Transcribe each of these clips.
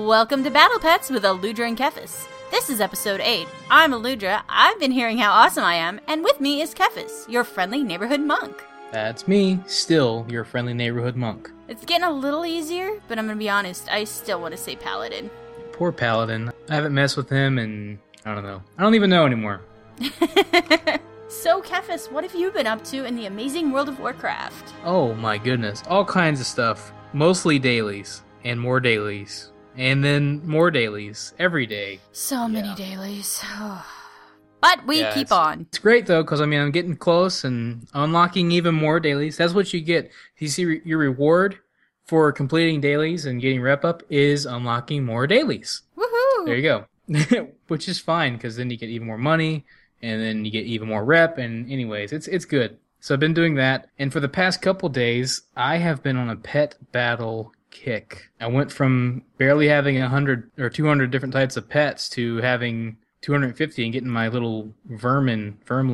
Welcome to Battle Pets with Aludra and Kefis. This is episode 8. I'm Aludra, I've been hearing how awesome I am, and with me is Kefis, your friendly neighborhood monk. That's me, still your friendly neighborhood monk. It's getting a little easier, but I'm gonna be honest, I still want to say paladin. Poor paladin. I haven't messed with him and I don't know. I don't even know anymore. So, Kefis, what have you been up to in the amazing world of Warcraft? Oh my goodness. All kinds of stuff. Mostly dailies. And more dailies. And then more dailies. Every day. So many dailies. But we keep on. It's great though, because I'm getting close and unlocking even more dailies. That's what you get. You see, your reward for completing dailies and getting rep up is unlocking more dailies. Woohoo! There you go. Which is fine, because then you get even more money, and then you get even more rep, and anyways, it's good. So I've been doing that, and for the past couple days, I have been on a pet battle kick. I went from barely having 100 or 200 different types of pets to having 250 and getting my little vermling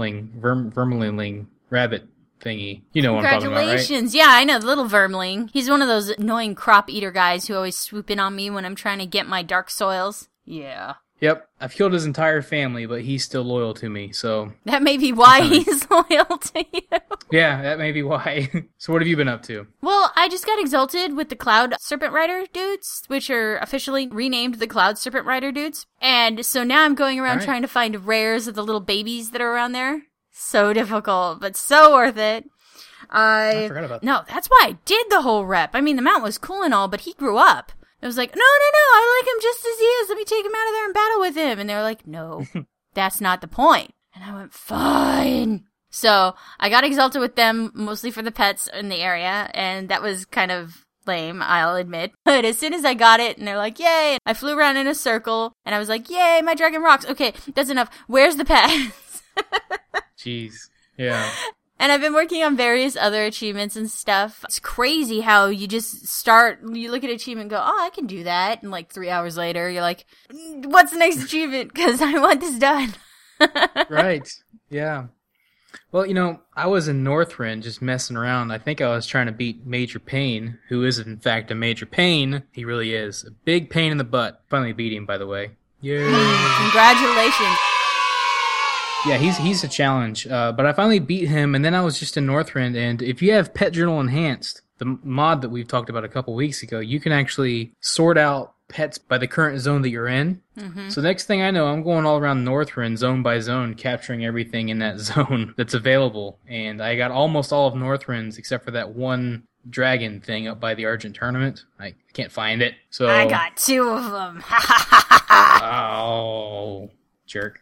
rabbit thingy. You know what I'm talking about, right? Congratulations. Yeah, I know, the little vermling. He's one of those annoying crop eater guys who always swoop in on me when I'm trying to get my dark soils. Yeah. Yep, I've killed his entire family, but he's still loyal to me, so... That may be why he's loyal to you. Yeah, that may be why. So what have you been up to? Well, I just got exalted with the Cloud Serpent Rider dudes, which are officially renamed the Cloud Serpent Rider dudes. And so now I'm going around trying to find rares of the little babies that are around there. So difficult, but so worth it. I forgot about that. No, that's why I did the whole rep. I mean, the mount was cool and all, but he grew up. I was like, no, I like him just as he is. Let me take him out of there and battle with him. And they were like, no, that's not the point. And I went, fine. So I got exalted with them, mostly for the pets in the area, and that was kind of lame, I'll admit. But as soon as I got it, and they're like, yay, I flew around in a circle, and I was like, yay, my dragon rocks. Okay, that's enough. Where's the pets? Jeez. Yeah. And I've been working on various other achievements and stuff. It's crazy how you just you look at an achievement and go, oh, I can do that. And like 3 hours later, you're like, what's the next achievement? Because I want this done. Right. Yeah. Well, I was in Northrend just messing around. I think I was trying to beat Major Pain, who is in fact a major pain. He really is. A big pain in the butt. Finally beat him, by the way. Yay. Congratulations. Yeah, he's a challenge. But I finally beat him, and then I was just in Northrend, and if you have Pet Journal Enhanced, the mod that we've talked about a couple weeks ago, you can actually sort out pets by the current zone that you're in. Mm-hmm. So next thing I know, I'm going all around Northrend, zone by zone, capturing everything in that zone that's available. And I got almost all of Northrend's, except for that one dragon thing up by the Argent tournament. I can't find it. So I got 2 of them. Oh, jerk.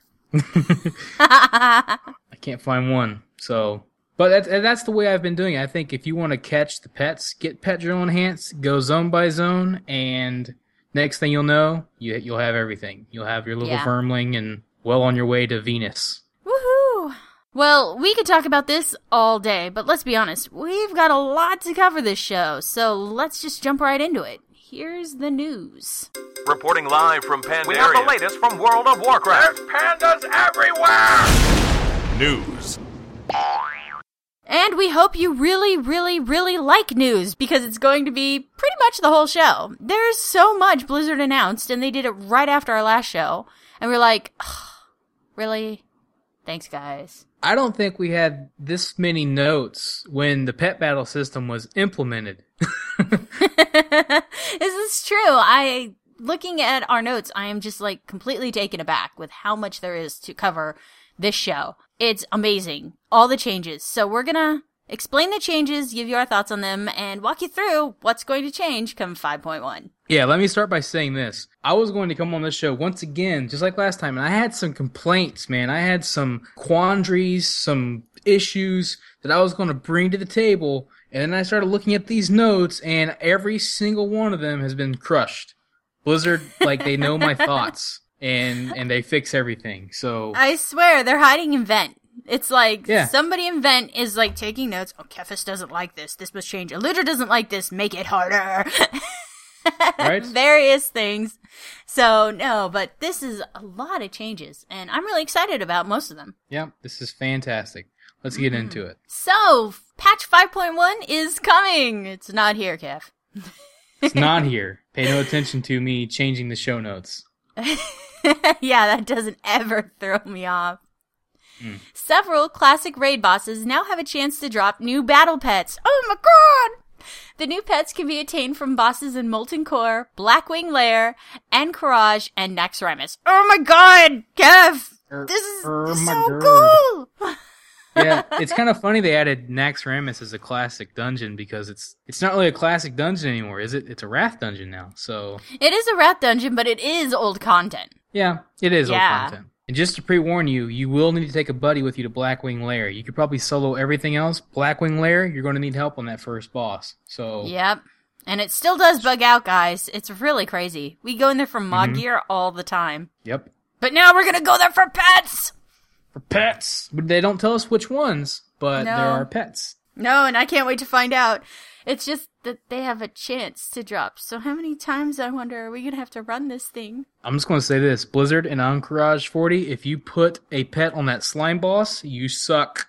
I can't find one. So, but that's the way I've been doing it. I think if you want to catch the pets, get Pet Journal Enhanced, go zone by zone, and next thing you'll know, you'll have everything. You'll have your little vermling and well on your way to Venus. Woohoo! Well, we could talk about this all day, but let's be honest, we've got a lot to cover this show, so let's just jump right into it. Here's the news. Reporting live from Pandaria. We have the latest from World of Warcraft. There's pandas everywhere! News. And we hope you really, really, really like news, because it's going to be pretty much the whole show. There's so much Blizzard announced, and they did it right after our last show. And we're like, really? Thanks, guys. I don't think we had this many notes when the pet battle system was implemented. This is true. Looking at our notes, I am just like completely taken aback with how much there is to cover this show. It's amazing. All the changes. So we're gonna explain the changes, give you our thoughts on them, and walk you through what's going to change come 5.1. Yeah, let me start by saying this. I was going to come on this show once again, just like last time, and I had some complaints, man. I had some quandaries, some issues that I was going to bring to the table, and then I started looking at these notes, and every single one of them has been crushed. Blizzard, they know my thoughts, and they fix everything, so... I swear, they're hiding in Vent. It's like, somebody in Vent is taking notes. Oh, Kefis doesn't like this. This must change. Aludra doesn't like this. Make it harder. Right? Various things. So, no, but this is a lot of changes, and I'm really excited about most of them. Yeah, this is fantastic. Let's get into it. So, patch 5.1 is coming. It's not here, Kev. It's not here. Pay no attention to me changing the show notes. Yeah, that doesn't ever throw me off. Several classic raid bosses now have a chance to drop new battle pets. Oh my god! The new pets can be attained from bosses in Molten Core, Blackwing Lair, Anchorage, and Naxxramas. Oh my god, Kev! This is so cool! Yeah, it's kind of funny they added Naxxramas as a classic dungeon because it's not really a classic dungeon anymore, is it? It's a Wrath dungeon now, so... It is a Wrath dungeon, but it is old content. Yeah, it is old content. And just to pre-warn you, you will need to take a buddy with you to Blackwing Lair. You could probably solo everything else. Blackwing Lair, you're going to need help on that first boss. So Yep. And it still does bug out, guys. It's really crazy. We go in there for mod gear all the time. Yep. But now we're going to go there for pets! For pets! But they don't tell us which ones, but there are pets. No, and I can't wait to find out. It's just that they have a chance to drop. So how many times, I wonder, are we going to have to run this thing? I'm just going to say this. Blizzard and Anchorage 40, if you put a pet on that slime boss, you suck.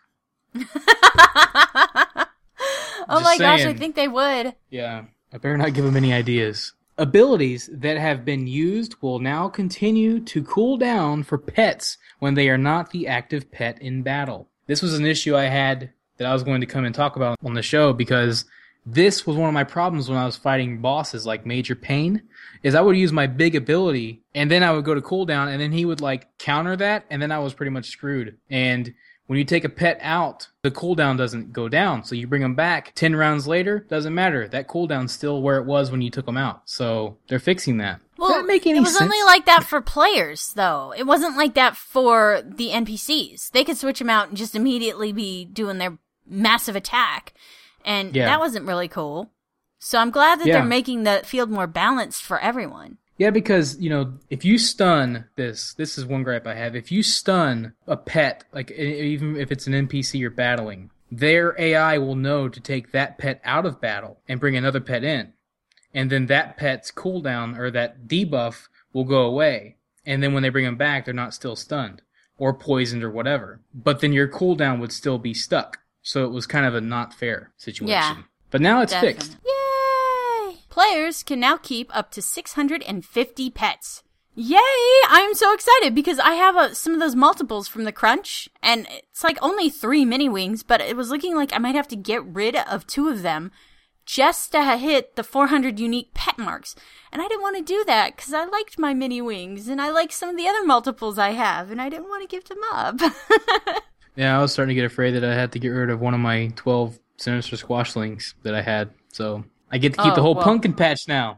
Oh my gosh, I think they would. Yeah, I better not give them any ideas. Abilities that have been used will now continue to cool down for pets when they are not the active pet in battle. This was an issue I had that I was going to come and talk about on the show because this was one of my problems when I was fighting bosses like Major Pain, is I would use my big ability and then I would go to cooldown and then he would like counter that and then I was pretty much screwed. And when you take a pet out, the cooldown doesn't go down. So you bring them back 10 rounds later, doesn't matter. That cooldown's still where it was when you took them out. So they're fixing that. Well, does that make any it was sense? only like that for players, though. It wasn't like that for the NPCs. They could switch them out and just immediately be doing their massive attack. And that wasn't really cool. So I'm glad that they're making the field more balanced for everyone. Yeah, because, you know, if you stun this is one gripe I have. If you stun a pet, like even if it's an NPC you're battling, their AI will know to take that pet out of battle and bring another pet in. And then that pet's cooldown or that debuff will go away. And then when they bring them back, they're not still stunned or poisoned or whatever. But then your cooldown would still be stuck. So it was kind of a not fair situation. Yeah, but now it's fixed. Yay! Players can now keep up to 650 pets. Yay! I'm so excited because I have some of those multiples from the Crunch, and it's like only 3 mini wings, but it was looking like I might have to get rid of 2 of them just to hit the 400 unique pet marks. And I didn't want to do that because I liked my mini wings, and I like some of the other multiples I have, and I didn't want to give them up. Yeah, I was starting to get afraid that I had to get rid of one of my 12 Sinister Squashlings that I had. So I get to keep the whole pumpkin patch now.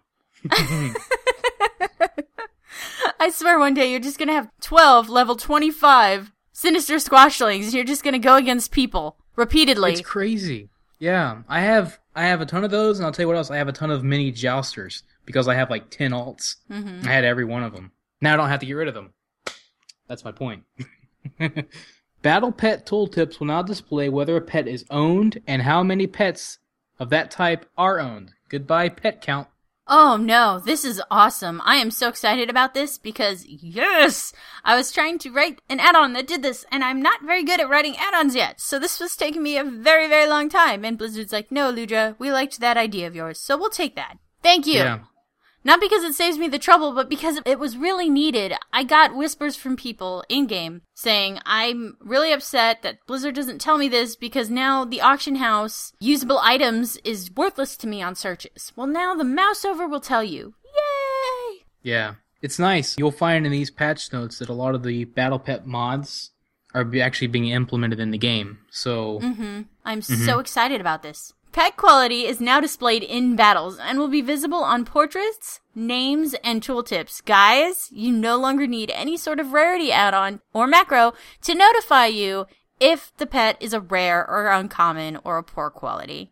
I swear one day you're just going to have 12 level 25 Sinister Squashlings and you're just going to go against people repeatedly. It's crazy. Yeah, I have a ton of those, and I'll tell you what else. I have a ton of mini Jousters because I have like 10 alts. I had every one of them. Now I don't have to get rid of them. That's my point. Battle Pet Tooltips will now display whether a pet is owned and how many pets of that type are owned. Goodbye, pet count. Oh no, this is awesome. I am so excited about this because, yes! I was trying to write an add-on that did this, and I'm not very good at writing add-ons yet, so this was taking me a very, very long time. And Blizzard's like, no, Ludra, we liked that idea of yours, so we'll take that. Thank you! Yeah. Not because it saves me the trouble, but because it was really needed. I got whispers from people in-game saying, I'm really upset that Blizzard doesn't tell me this because now the auction house usable items is worthless to me on searches. Well, now the Mouseover will tell you. Yay! Yeah, it's nice. You'll find in these patch notes that a lot of the Battle Pet mods are actually being implemented in the game. So, I'm so excited about this. Pet quality is now displayed in battles and will be visible on portraits, names, and tooltips. Guys, you no longer need any sort of rarity add-on or macro to notify you if the pet is a rare or uncommon or a poor quality.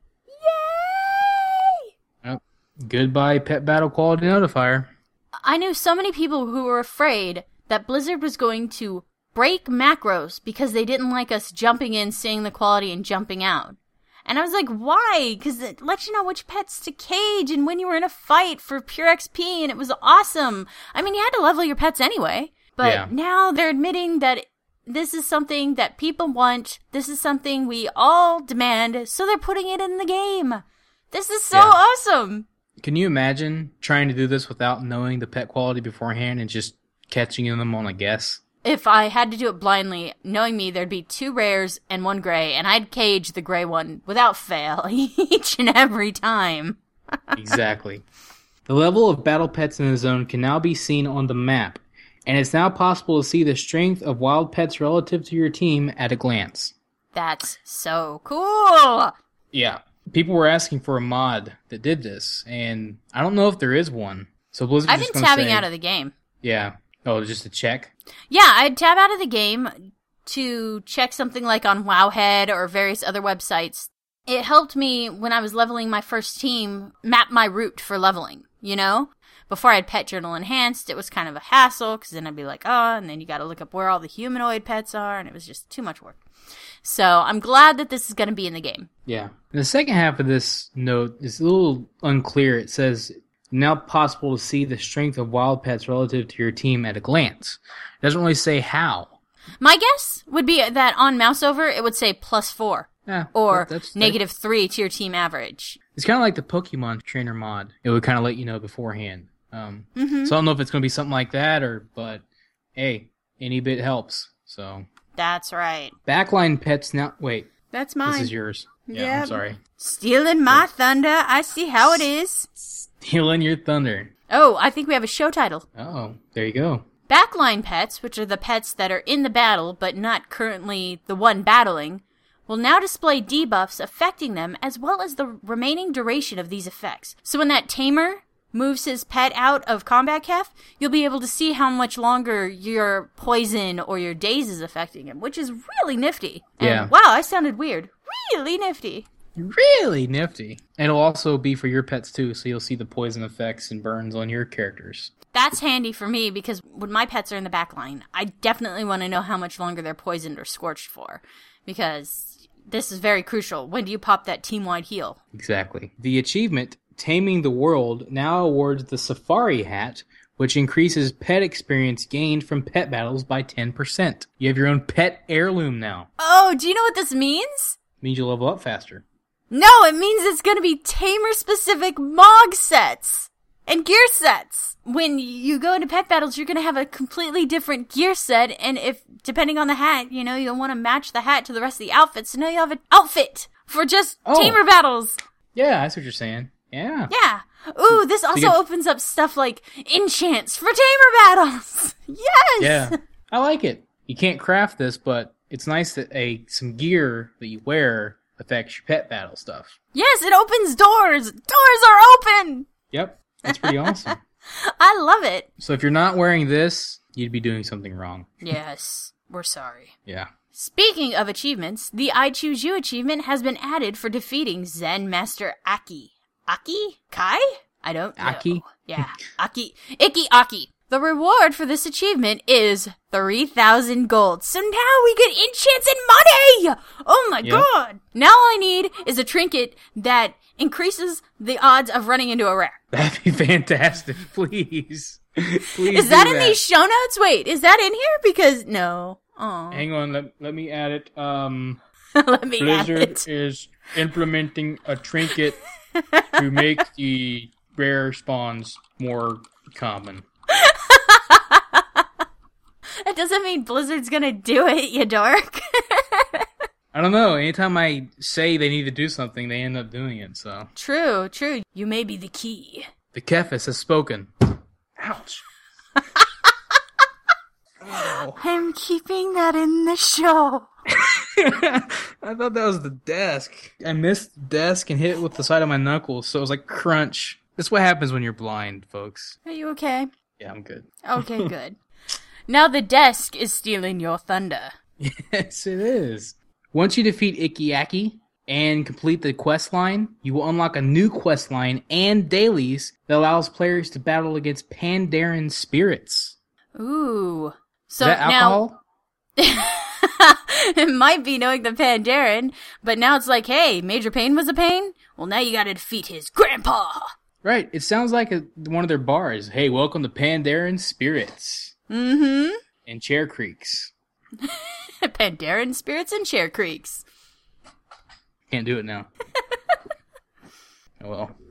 Yay! Oh, goodbye, pet battle quality notifier. I knew so many people who were afraid that Blizzard was going to break macros because they didn't like us jumping in, seeing the quality, and jumping out. And I was like, why? Because it lets you know which pets to cage and when you were in a fight for pure XP, and it was awesome. I mean, you had to level your pets anyway. But now they're admitting that this is something that people want. This is something we all demand. So they're putting it in the game. This is so awesome. Can you imagine trying to do this without knowing the pet quality beforehand and just catching them on a guess? If I had to do it blindly, knowing me, there'd be 2 rares and 1 gray, and I'd cage the gray one without fail each and every time. Exactly. The level of battle pets in the zone can now be seen on the map, and it's now possible to see the strength of wild pets relative to your team at a glance. That's so cool! Yeah. People were asking for a mod that did this, and I don't know if there is one. So Blizzard's I've just been gonna tabbing say, out of the game. Yeah. Oh, just to check? Yeah, I'd tab out of the game to check something like on Wowhead or various other websites. It helped me when I was leveling my first team map my route for leveling, you know? Before I had Pet Journal Enhanced, it was kind of a hassle, because then I'd be like, oh, and then you gotta look up where all the humanoid pets are, and it was just too much work. So I'm glad that this is going to be in the game. Yeah. The second half of this note is a little unclear. It says, now possible to see the strength of wild pets relative to your team at a glance. It doesn't really say how. My guess would be that on Mouseover, it would say +4. Yeah, or that's -3 to your team average. It's kind of like the Pokemon Trainer mod. It would kind of let you know beforehand. So I don't know if it's going to be something like that, but hey, any bit helps. So that's right. Backline pets now. Wait, that's mine. This is yours. Yeah, I'm sorry. Stealing my thunder. I see how it is. Stealing your thunder. Oh, I think we have a show title. Oh, there you go. Backline pets, which are the pets that are in the battle but not currently the one battling, will now display debuffs affecting them as well as the remaining duration of these effects. So when that tamer moves his pet out of combat kef, you'll be able to see how much longer your poison or your daze is affecting him, which is really nifty. And yeah. Wow, I sounded weird. Really nifty. Really nifty. And it'll also be for your pets too, so you'll see the poison effects and burns on your characters. That's handy for me because when my pets are in the back line, I definitely want to know how much longer they're poisoned or scorched for. Because this is very crucial. When do you pop that team-wide heal? Exactly. The achievement, Taming the World, now awards the Safari Hat, which increases pet experience gained from pet battles by 10%. You have your own pet heirloom now. Oh, do you know what this means? It means you level up faster. No, it means it's going to be tamer-specific Mog sets and gear sets. When you go into pet battles, you're going to have a completely different gear set, and if, depending on the hat, you know, you'll want to match the hat to the rest of the outfit, so now you have an outfit for just tamer battles. Yeah, that's what you're saying. Yeah. Yeah. Ooh, this also opens up stuff like enchants for tamer battles. Yes! Yeah, I like it. You can't craft this, but it's nice that some gear that you wear affects your pet battle stuff. Yes, it opens doors. Doors are open. Yep, that's pretty awesome. I love it. So if you're not wearing this, you'd be doing something wrong. Yes, we're sorry. Yeah. Speaking of achievements, the I Choose You achievement has been added for defeating Zen Master Aki. Aki? Kai? I don't know. Aki? Yeah, Aki. Iki Aki. The reward for this achievement is 3,000 gold. So now we get enchants and money! Oh my god! Now all I need is a trinket that increases the odds of running into a rare. That'd be fantastic, please. Please is that in these show notes? Wait, is that in here? Because, no. Aww. Hang on, let me add it. Let me add it. Blizzard is implementing a trinket to make the rare spawns more common. That doesn't mean Blizzard's gonna do it, you dork. I don't know. Anytime I say they need to do something, they end up doing it, so. True. You may be the key. The Kephis has spoken. Ouch. Oh. I'm keeping that in the show. I thought that was the desk. I missed the desk and hit it with the side of my knuckles, so it was like crunch. That's what happens when you're blind, folks. Are you okay? Yeah, I'm good. Okay, good. Now the desk is stealing your thunder. Yes, it is. Once you defeat Ikiaki and complete the quest line, you will unlock a new quest line and dailies that allows players to battle against Pandaren spirits. Ooh. So is that alcohol? Now, it might be knowing the Pandaren, but now it's like, hey, Major Pain was a pain? Well, now you gotta defeat his grandpa. Right. It sounds like one of their bars. Hey, welcome to Pandaren spirits. Mm-hmm. And Chair Creeks. Pandaren spirits and Chair Creeks. Can't do it now. Oh well.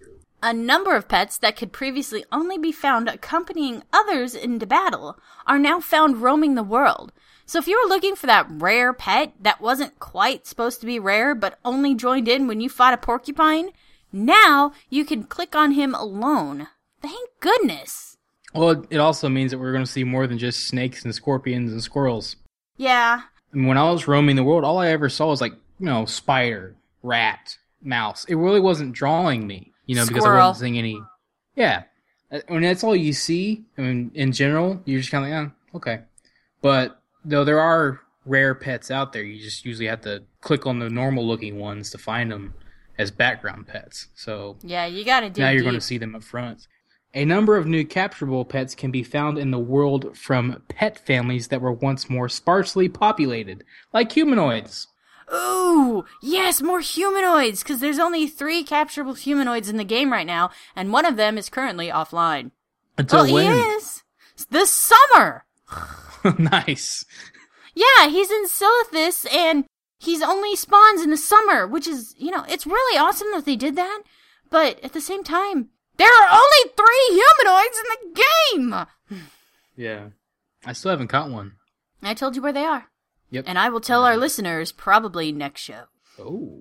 A number of pets that could previously only be found accompanying others into battle are now found roaming the world. So if you were looking for that rare pet that wasn't quite supposed to be rare but only joined in when you fought a porcupine, now you can click on him alone. Thank goodness. Well, it also means that we're going to see more than just snakes and scorpions and squirrels. Yeah. I mean, when I was roaming the world, all I ever saw was spider, rat, mouse. It really wasn't drawing me, because I wasn't seeing any. Yeah. When that's all you see, I mean, in general, you're just kind of okay. But though there are rare pets out there, you just usually have to click on the normal looking ones to find them as background pets. So yeah, you gotta dig now you're deep. going to see them up front. A number of new capturable pets can be found in the world from pet families that were once more sparsely populated, like humanoids. Ooh, yes, more humanoids, because there's only 3 capturable humanoids in the game right now, and one of them is currently offline. Until when? He is. This summer. Nice. Yeah, he's in Silithus, and he's only spawns in the summer, which is, it's really awesome that they did that, but at the same time, there are only 3 humanoids in the game! Yeah. I still haven't caught one. I told you where they are. Yep. And I will tell our listeners probably next show. Oh.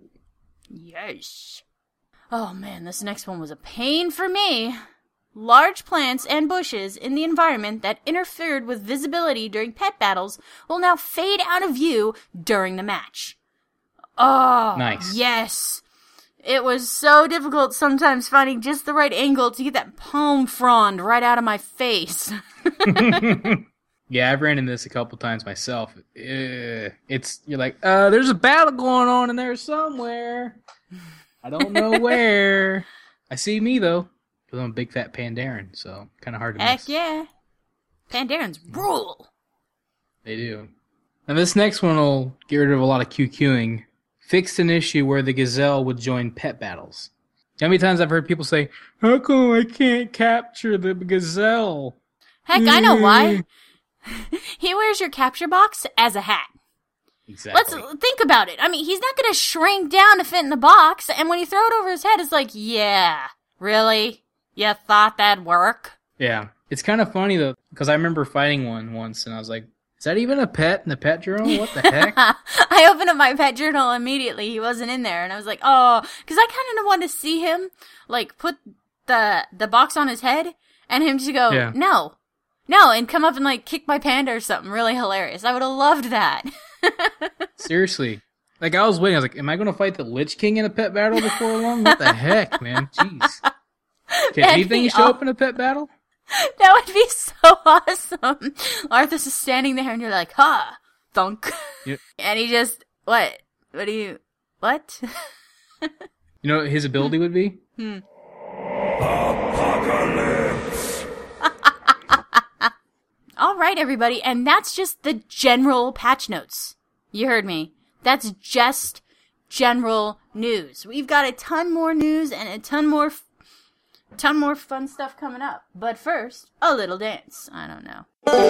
Yes. Oh man, this next one was a pain for me. Large plants and bushes in the environment that interfered with visibility during pet battles will now fade out of view during the match. Oh, nice. Yes. It was so difficult sometimes finding just the right angle to get that palm frond right out of my face. Yeah, I've ran into this a couple times myself. You're like, there's a battle going on in there somewhere. I don't know where. I see me, though, because I'm a big fat Pandaren, so kind of hard to miss. Heck yeah. Pandarens rule. They do. And this next one will get rid of a lot of QQing. Fixed an issue where the gazelle would join pet battles. How many times I've heard people say, how come I can't capture the gazelle? Heck, I know why. He wears your capture box as a hat. Exactly. Let's think about it. I mean, he's not going to shrink down to fit in the box, and when you throw it over his head, it's like, yeah, really? You thought that'd work? Yeah. It's kind of funny, though, because I remember fighting one once, and I was like, is that even a pet in the pet journal? What the heck? I opened up my pet journal immediately. He wasn't in there, and I was like, oh, because I kind of wanted to see him, put the box on his head, and him just go, yeah. No, and come up and, kick my panda or something really hilarious. I would have loved that. Seriously. I was waiting. I was like, am I going to fight the Lich King in a pet battle before long? What the heck, man? Jeez. Can anything show up in a pet battle? That would be so awesome. Arthas is standing there and you're like, ha, thunk. Yep. And he just, what? What? You know what his ability would be? Apocalypse. All right, everybody, and that's just the general patch notes. You heard me. That's just general news. We've got a ton more news and a ton more fun stuff coming up. But first, a little dance. I don't know.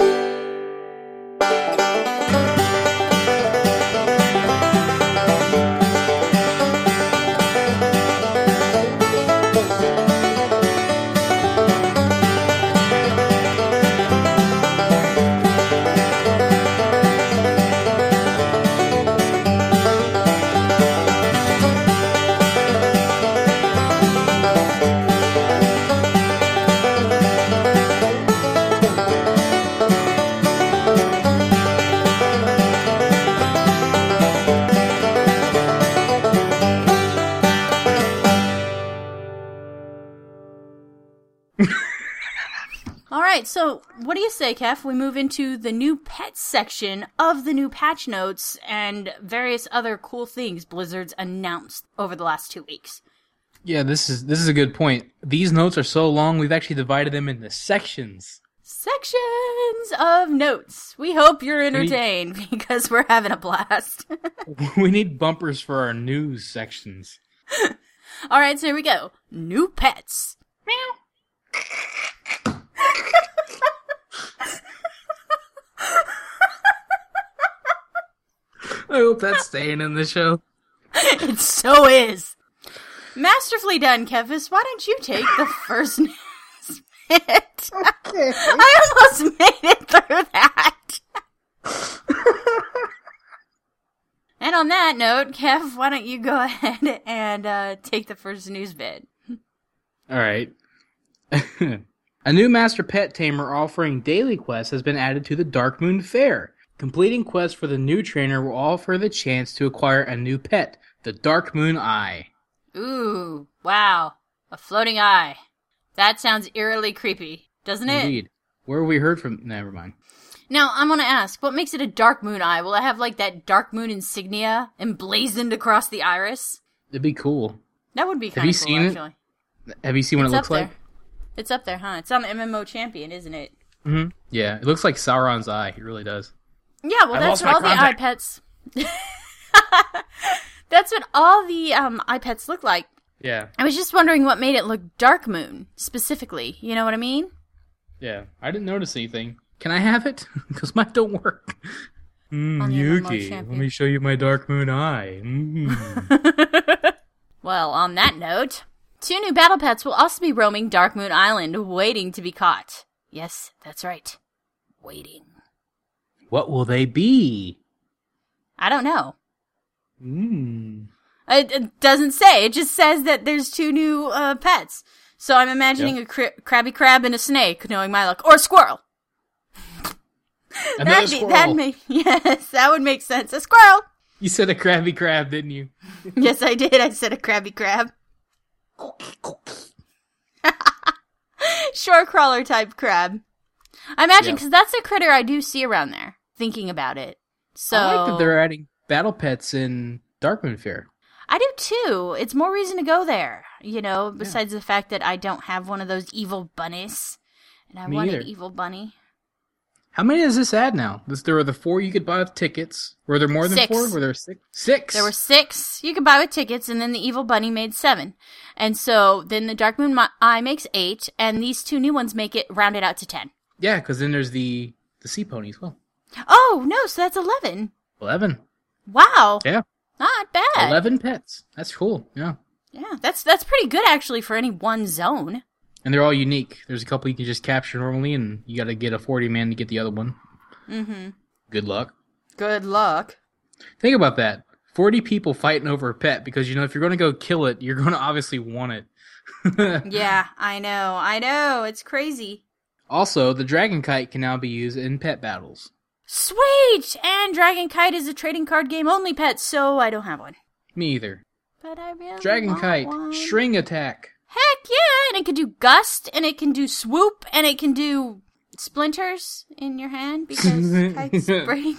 Alright, so what do you say, Kef? We move into the new pets section of the new patch notes and various other cool things Blizzard's announced over the last 2 weeks. Yeah, this is a good point. These notes are so long, we've actually divided them into sections. Sections of notes. We hope you're entertained because we're having a blast. We need bumpers for our news sections. Alright, so here we go. New pets. Meow. I hope that's staying in the show. It so is. Masterfully done, Kevis. Why don't you take the first news bit? Okay. I almost made it through that. And on that note, Kev, why don't you go ahead and take the first news bit? All right. A new Master Pet Tamer offering daily quests has been added to the Dark Moon Fair. Completing quests for the new trainer will offer the chance to acquire a new pet, the Dark Moon Eye. Ooh, wow. A floating eye. That sounds eerily creepy, doesn't it? Indeed. Where have we heard from? Never mind. Now, I'm gonna ask, what makes it a Dark Moon Eye? Will it have, like, that Dark Moon insignia emblazoned across the iris? It'd be cool. That would be Have kind you of cool, seen it? actually. Have you seen what it looks like? It's up there, huh? It's on MMO Champion, isn't it? Mm-hmm. Yeah, it looks like Sauron's eye. It really does. Yeah, well, I that's lost what my all the contact. eye pets... That's what all the eye pets look like. Yeah. I was just wondering what made it look Dark Moon, specifically. You know what I mean? Yeah. I didn't notice anything. Can I have it? Because mine don't work. On the MMO Yuki, Champion. let me show you my Dark Moon Eye. Mm. Well, on that note, 2 new battle pets will also be roaming Dark Moon Island, waiting to be caught. Yes, that's right. Waiting. What will they be? I don't know. Mm. It doesn't say. It just says that there's 2 new pets. So I'm imagining a crabby crab and a snake, knowing my luck. Or a squirrel. Another squirrel. Yes, that would make sense. A squirrel! You said a crabby crab, didn't you? Yes, I did. I said a crabby crab. Shore crawler type crab. I imagine, because that's a critter I do see around there, thinking about it. So I like that they're adding battle pets in Darkmoon Fair. I do too. It's more reason to go there, you know, besides the fact that I don't have one of those evil bunnies. And I Me want either. an evil bunny. How many does this add now? There were the 4 you could buy with tickets. Were there more than 6. 4? Were there 6? 6! There were 6 you could buy with tickets, and then the evil bunny made 7. And so then the Dark Moon Eye makes 8, and these 2 new ones make it rounded out to 10. Yeah, because then there's the sea pony as well. Oh, no, so that's 11. 11. Wow. Yeah. Not bad. 11 pets. That's cool. Yeah. Yeah, that's pretty good actually for any one zone. And they're all unique. There's a couple you can just capture normally, and you got to get a 40-man to get the other one. Mm-hmm. Good luck. Good luck. Think about that. 40 people fighting over a pet because, you know, if you're going to go kill it, you're going to obviously want it. Yeah, I know. It's crazy. Also, the Dragon Kite can now be used in pet battles. Sweet! And Dragon Kite is a trading card game only pet, so I don't have one. Me either. But I really Dragon want Kite, one. string attack. Heck yeah! And it can do gust, and it can do swoop, and it can do splinters in your hand because kites break.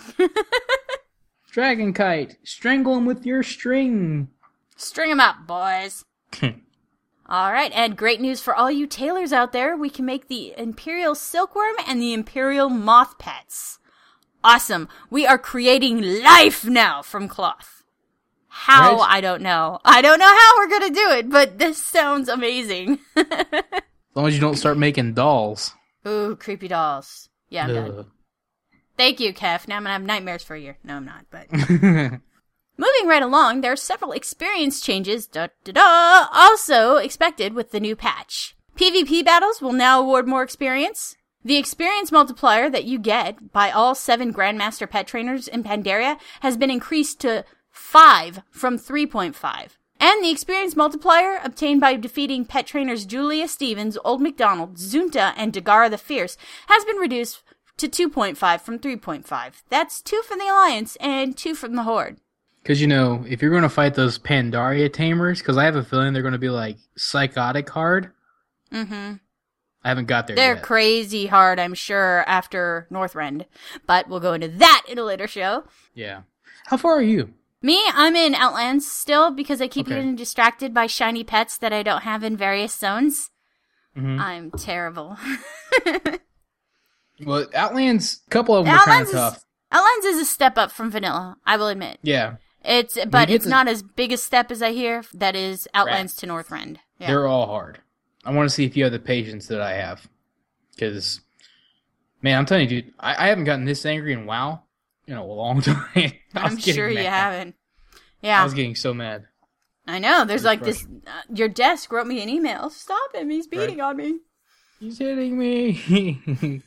Dragon Kite, strangle him with your string. String them up, boys. Alright, and great news for all you tailors out there. We can make the Imperial Silkworm and the Imperial Moth pets. Awesome. We are creating life now from cloth. How? Right. I don't know. I don't know how we're gonna do it, but this sounds amazing. As long as you don't start making dolls. Ooh, creepy dolls. Yeah, I'm done. Ugh. Thank you, Kef. Now I'm gonna have nightmares for a year. No, I'm not, but... Moving right along, there are several experience changes, also expected with the new patch. PvP battles will now award more experience. The experience multiplier that you get by all 7 Grandmaster pet trainers in Pandaria has been increased to 5 from 3.5. And the experience multiplier obtained by defeating pet trainers Julia Stevens, Old McDonald, Zunta, and Dagara the Fierce has been reduced to 2.5 from 3.5. That's 2 from the Alliance and 2 from the Horde. Because, you know, if you're going to fight those Pandaria tamers, because I have a feeling they're going to be, like, psychotic hard. Mm-hmm. I haven't got there They're yet. crazy hard, I'm sure, after Northrend. But we'll go into that in a later show. Yeah. How far are you? Me, I'm in Outlands still because I keep Okay. getting distracted by shiny pets that I don't have in various zones. Mm-hmm. I'm terrible. Well, Outlands, a couple of them are kind of tough. Outlands is a step up from vanilla, I will admit. Yeah. But get it's the- not as big a step as I hear that is Outlands Right. to Northrend. Yeah. They're all hard. I want to see if you have the patience that I have. Because, man, I'm telling you, dude, I haven't gotten this angry in WoW in a long time. I'm sure you haven't. Yeah. I was getting so mad. I know. There's like this. Your desk wrote me an email. Stop him. He's beating on me. He's hitting me.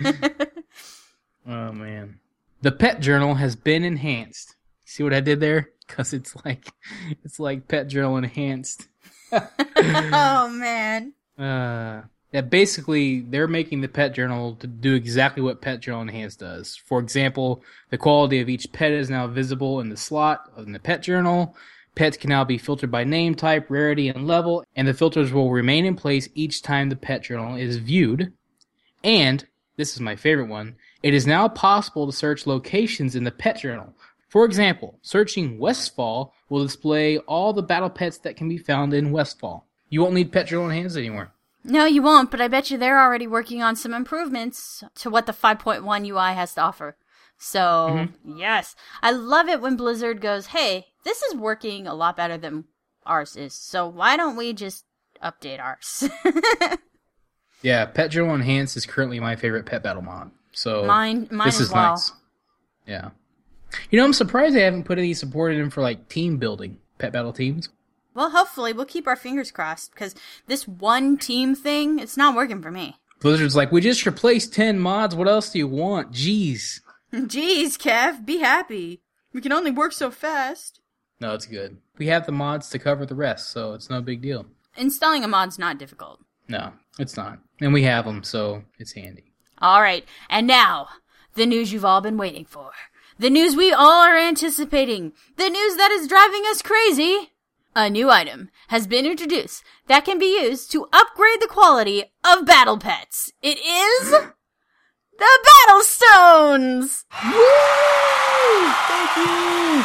Oh, man. The pet journal has been enhanced. See what I did there? Because it's like pet journal enhanced. Oh, man. That basically, they're making the pet journal to do exactly what pet journal enhanced does. For example, the quality of each pet is now visible in the slot in the pet journal. Pets can now be filtered by name type, rarity, and level, and the filters will remain in place each time the pet journal is viewed. And, this is my favorite one, it is now possible to search locations in the pet journal. For example, searching Westfall will display all the battle pets that can be found in Westfall. You won't need pet journal enhanced anymore. No, you won't, but I bet you they're already working on some improvements to what the 5.1 UI has to offer. So, Yes. I love it when Blizzard goes, hey, this is working a lot better than ours is, so why don't we just update ours? Yeah, Pet Journal Enhanced is currently my favorite pet battle mod. So mine this as is well. Nice. Yeah. You know, I'm surprised they haven't put any support in for like team building, pet battle teams. Well, hopefully, we'll keep our fingers crossed, because this one team thing, it's not working for me. Blizzard's like, we just replaced 10 mods, what else do you want? Jeez. Jeez, Kev, be happy. We can only work so fast. No, it's good. We have the mods to cover the rest, so it's no big deal. Installing a mod's not difficult. No, it's not. And we have them, so it's handy. All right, and now, the news you've all been waiting for. The news we all are anticipating. The news that is driving us crazy. A new item has been introduced that can be used to upgrade the quality of battle pets. It is the Battle Stones! Woo! Thank you!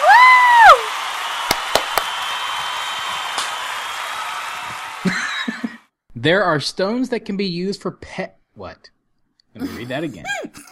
Woo! There are stones that can be used for pet... What? Let me read that again.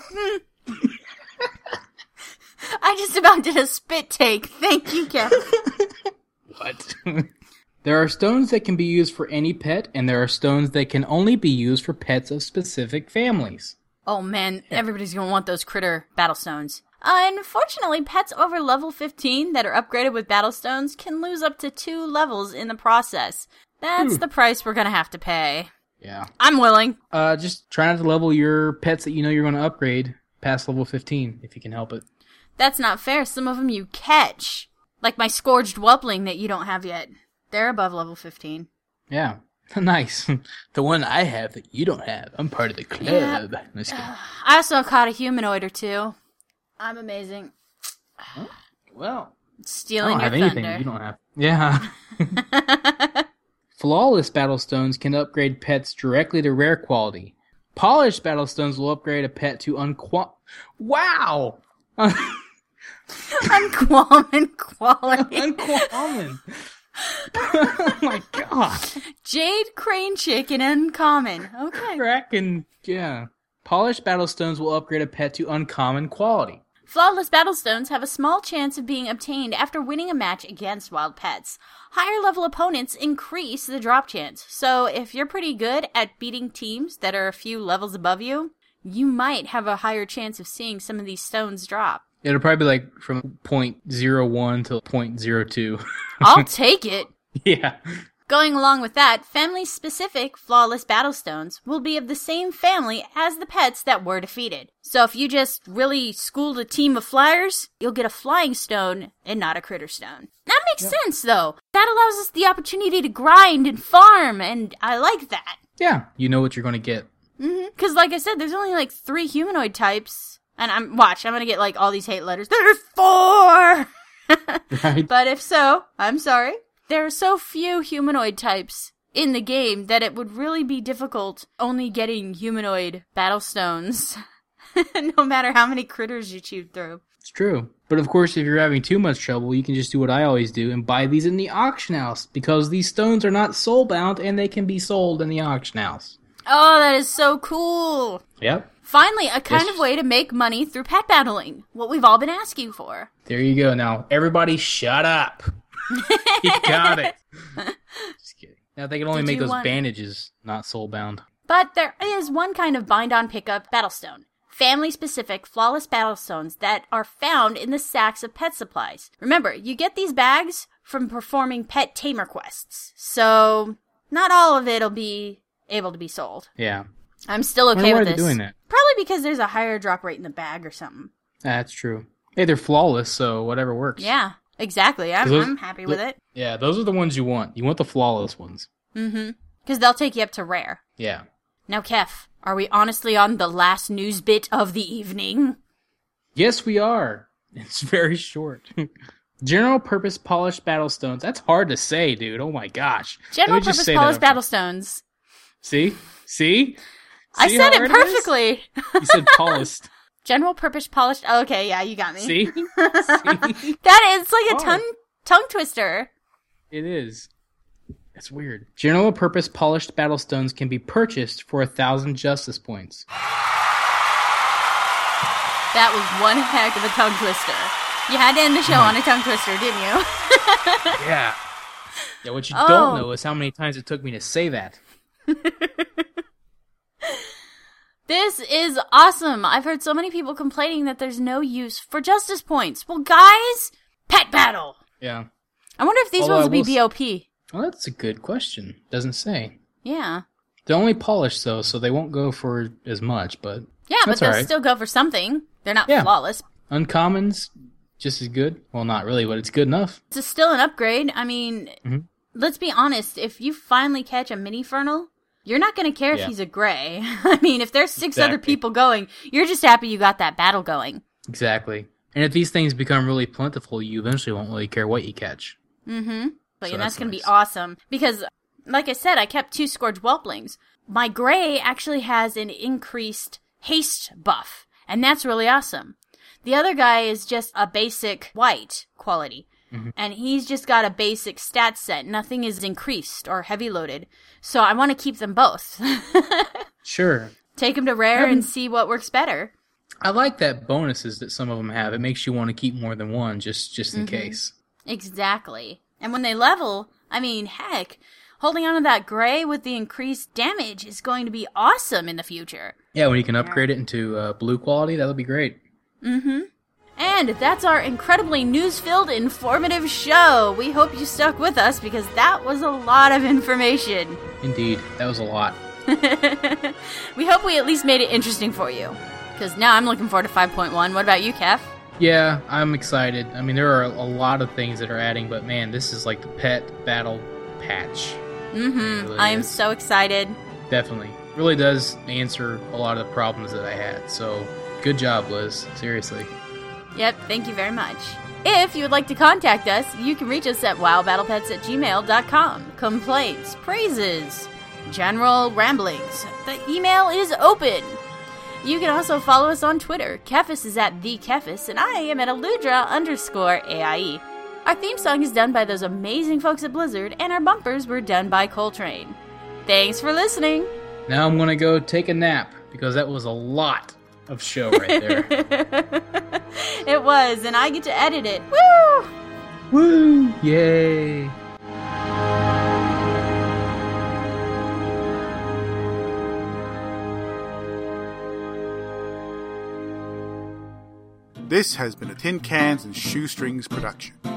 I just about did a spit take. Thank you, Kevin. What? There are stones that can be used for any pet, and there are stones that can only be used for pets of specific families. Oh man, everybody's gonna want those critter battle stones. Unfortunately, pets over level 15 that are upgraded with battle stones can lose up to 2 levels in the process. That's the price we're gonna have to pay. Yeah. I'm willing. Just try not to level your pets that you know you're going to upgrade past level 15, if you can help it. That's not fair. Some of them you catch. Like my Scourged Whelpling that you don't have yet. They're above level 15. Yeah. Nice. The one I have that you don't have. I'm part of the club. Yeah. I also caught a humanoid or 2. I'm amazing. Oh, well. Stealing I don't your have thunder. anything you don't have. Yeah. Flawless Battlestones can upgrade pets directly to rare quality. Polished Battlestones will upgrade a pet to Wow! Uncommon quality. Uncommon. Oh my god. Jade Crane Chicken Uncommon. Okay. Kraken, yeah. Polished Battlestones will upgrade a pet to uncommon quality. Flawless Battlestones have a small chance of being obtained after winning a match against wild pets. Higher level opponents increase the drop chance, so if you're pretty good at beating teams that are a few levels above you, you might have a higher chance of seeing some of these stones drop. It'll probably be like from 0.01 to 0.02. I'll take it! Yeah. Going along with that, family-specific Flawless Battlestones will be of the same family as the pets that were defeated. So if you just really schooled a team of flyers, you'll get a flying stone and not a critter stone. That makes sense, though. That allows us the opportunity to grind and farm, and I like that. Yeah, you know what you're going to get. Because like I said, there's only like 3 humanoid types. And I'm going to get like all these hate letters. There's 4! Right. But if so, I'm sorry. There are so few humanoid types in the game that it would really be difficult only getting humanoid battle stones, no matter how many critters you chew through. It's true. But of course, if you're having too much trouble, you can just do what I always do and buy these in the auction house, because these stones are not soulbound and they can be sold in the auction house. Oh, that is so cool! Yep. Finally, a kind of way to make money through pet battling, what we've all been asking for. There you go. Now, everybody shut up. You got it. Just kidding. Now they can only make those bandages not soulbound. But there is one kind of bind-on pickup battlestone. family-specific flawless battle stones that are found in the sacks of pet supplies. Remember, you get these bags from performing pet tamer quests, so not all of it'll be able to be sold. Yeah. I'm still okay why with are this. they doing that? Probably because there's a higher drop rate in the bag or something. That's true. Hey, they're flawless, so whatever works. Yeah, exactly. I'm happy with it. Yeah, those are the ones you want. You want the flawless ones. Mm-hmm. Because they'll take you up to rare. Yeah. Now, Kef, are we honestly on the last news bit of the evening? Yes, we are. It's very short. General purpose polished battle stones. That's hard to say, dude. Oh my gosh. General purpose polished battle stones. See? I said it perfectly. You said polished. General purpose polished. Oh, okay, yeah, you got me. See? That is like a tongue twister. It is. That's weird. General purpose polished battle stones can be purchased for 1,000 justice points. That was one heck of a tongue twister. You had to end the show on a tongue twister, didn't you? Yeah. Yeah, what you don't know is how many times it took me to say that. This is awesome. I've heard so many people complaining that there's no use for justice points. Well, guys, pet battle. Yeah. I wonder if these ones will be BOP. Well, that's a good question. Doesn't say. Yeah. They're only polished, though, so they won't go for as much, but... Yeah, but they'll still go for something. They're not flawless. Uncommons, just as good. Well, not really, but it's good enough. It's still an upgrade. I mean, let's be honest. If you finally catch a mini Fernal, you're not going to care if he's a gray. I mean, if there's 6 other people going, you're just happy you got that battle going. Exactly. And if these things become really plentiful, you eventually won't really care what you catch. Mm-hmm. And that's going to be awesome. Because, like I said, I kept 2 Scourge Whelplings. My gray actually has an increased haste buff. And that's really awesome. The other guy is just a basic white quality. Mm-hmm. And he's just got a basic stat set. Nothing is increased or heavy loaded. So I want to keep them both. Sure. Take them to rare and see what works better. I like that bonuses that some of them have. It makes you want to keep more than one just in case. Exactly. And when they level, I mean, heck, holding on to that gray with the increased damage is going to be awesome in the future. Yeah, when you can upgrade it into blue quality, that'll be great. Mm-hmm. And that's our incredibly news-filled, informative show. We hope you stuck with us because that was a lot of information. Indeed, that was a lot. We hope we at least made it interesting for you. Because now I'm looking forward to 5.1. What about you, Kef? Yeah, I'm excited. I mean, there are a lot of things that are adding, but man, this is like the pet battle patch. Mm-hmm. Really I am so excited. Definitely. Really does answer a lot of the problems that I had. So, good job, Liz. Seriously. Yep, thank you very much. If you would like to contact us, you can reach us at wildbattlepets@gmail.com. Complaints, praises, general ramblings. The email is open. You can also follow us on Twitter. Kefis is at TheKefis, and I am at Aludra_AIE. Our theme song is done by those amazing folks at Blizzard, and our bumpers were done by Coltrane. Thanks for listening. Now I'm going to go take a nap, because that was a lot of show right there. It was, and I get to edit it. Woo! Woo! Yay! This has been a Tin Cans and Shoestrings production.